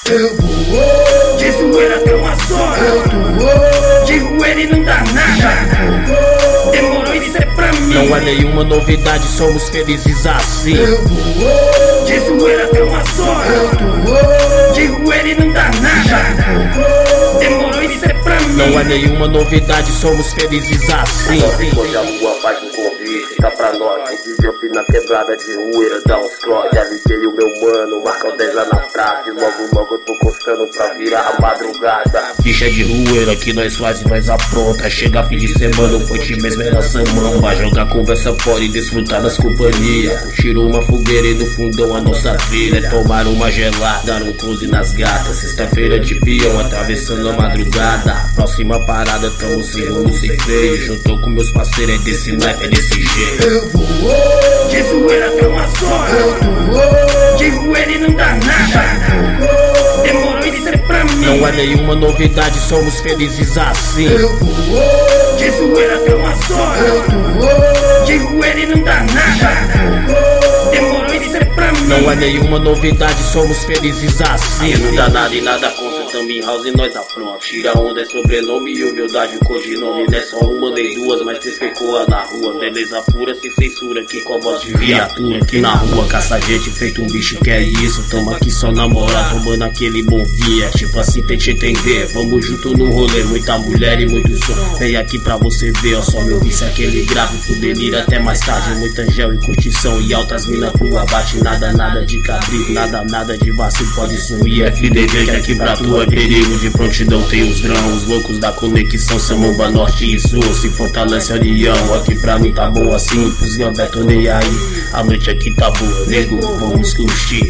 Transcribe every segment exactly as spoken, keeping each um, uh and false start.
Eu vou, de zoeira tem uma só. eu tô, De joelho e não dá nada. Demorou isso é pra mim. Não há nenhuma novidade, somos felizes assim. eu vou, De zoeira tem uma só. eu tô, De joelho e não dá nada. Demorou isso é pra mim. Não há nenhuma novidade, somos felizes assim. Hoje a rua faz um convite, tá pra nós. Inclusive eu fui na quebrada de rueira, dá uns cross. Já liguei o meu mano, marca dez lá na praça. E logo logo eu tô gostando pra virar a madrugada. Ficha de rueira que nós faz e nós apronta. Chega fim de semana, o ponte mesmo é nossa mão. Vai jogar conversa fora e desfrutar das companhias. Curtir uma fogueira e no fundão a nossa trilha. Tomar uma gelada, dar um cruze nas gatas. Sexta-feira de peão, atravessando a madrugada. Próxima parada, tamo sem rumo, sem freio. Juntou com meus parceiros, é desse naipe, é desse jeito. eu vou, De zoeira tem uma só. eu tô, De joelho e não dá nada. Demorou isso é pra mim. Não há nenhuma novidade, somos felizes assim. eu vou, De zoeira tem uma só. eu tô, De joelho e não dá nada. Demorou isso é pra mim. Não há nenhuma novidade, somos felizes assim. Não dá nada e nada consta, tamo em house e nós apronta. Tira onda é sobrenome e humildade o codinome. Não é só uma nem duas, mas três pecoa na rua. Beleza pura, sem censura, aqui com a voz de viatura. Aqui na rua caça gente feito um bicho que é isso. Tamo aqui só na moral, tomando aquele bom dia. Tipo assim, tente entender, vamos junto no rolê. Muita mulher e muito som, vem aqui pra você ver. Ó, só meu vício é aquele grave pro delírio até mais tarde. Muita gel e curtição e altas minas pro abate. Nada, nada de cabrito, nada, nada de vacilo. Pode sumir, F D V que aqui pra tu é perigo. De prontidão tem os drão, os loucos da conexão. Samamba Norte e Sul, se fortalece a união. Aqui pra mim tá bom assim, pros gambetos nem aí. A noite aqui tá boa, nego, vamos curtir.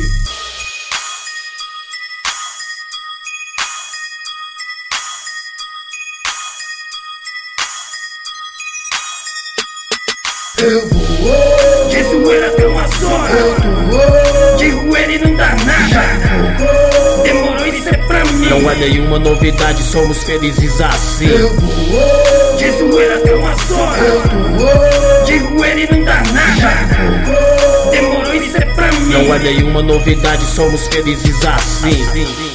eu vou, De zoeira tem uma só. eu tô, De joelho e não dá nada. Demorou isso é pra mim. Não há nenhuma novidade, somos felizes assim. eu vou, De zoeira tem uma só. eu tô, De joelho e não dá nada. Demorou isso é pra mim. Não há nenhuma novidade, somos felizes assim.